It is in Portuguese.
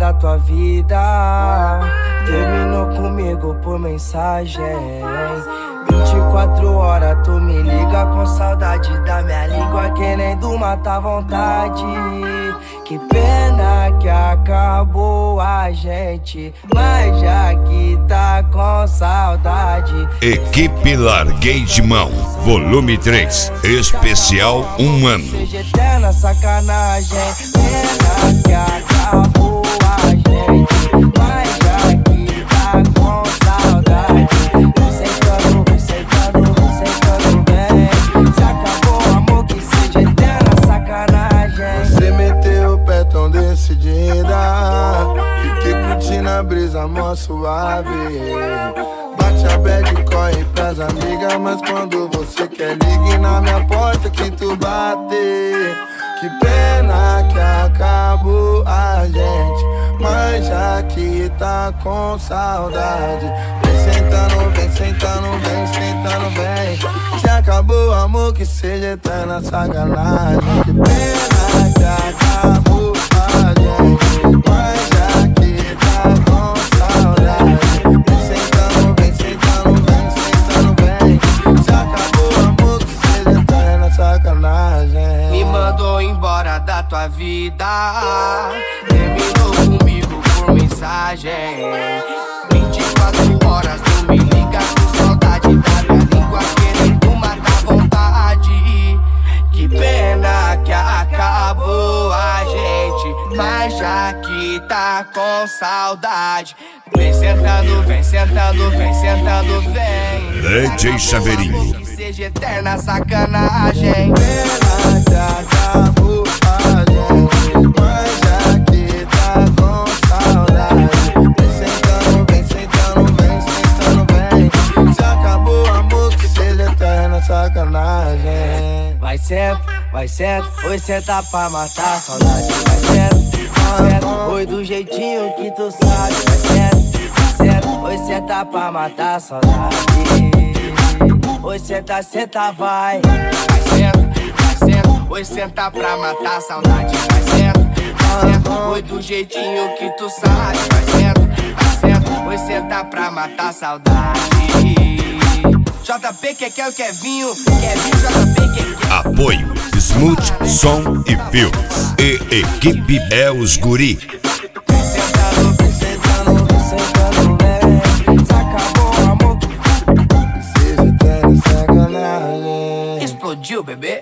da tua vida. Terminou comigo por mensagem. 24 horas tu me liga com saudade da minha língua, querendo matar vontade. Que pena que acabou a gente, mas já que tá com saudade. Equipe Larguei de Mão, volume 3, especial 1 ano. Seja eterna sacanagem. Pena que acabou a gente, mas já que tá com saudade. Se acabou o amor, que seja eterna sacanagem. Você meteu o pé tão decidida, fiquei curtindo a brisa mó suave. Bate a bad e corre pras amigas, mas quando você quer ligue na minha porta que tu bate. Que pena que acabou a gente, mas já que tá com saudade. Vem sentando, vem sentando, vem sentando, vem. Se acabou o amor, que seja eterna sacanagem. Que pena que acabou a gente, mas já que tá com saudade. Vem sentando, vem sentando, vem sentando, vem. Se acabou o amor, que seja eterna sacanagem. Me mandou embora da tua vida, terminou comigo por mensagem. 24 horas tu me liga com saudade da minha língua, querendo matar vontade. Que pena que acabou a gente, mas já que tá com saudade. Vem sentando, vem sentando, vem sentando, vem. DJ Chaveirinho. Que seja eterna sacanagem. Pena que acabou a gente, mas já que tá com saudade. Vem sentando, vem sentando, vem sentando, vem. Se acabou o amor, que seja eterna sacanagem. Vai senta, oi senta pra matar a saudade. Vai senta, oi do jeitinho que tu sabe. Vai senta, oi senta pra matar a saudade. Oi senta, senta, vai. Vai senta, oi senta pra matar a saudade. Vai senta, oi do jeitinho que tu sabe. Vai senta, oi senta pra matar a saudade. JP, que é o Kevinho, JP, que Apoio Smooth Som e Filmes. E Equipe É os Guri. vem sentando, vem sentando, vem sentando, vem. Se acabou o amor, Que seja eterna sacanagem. explodiu, bebê.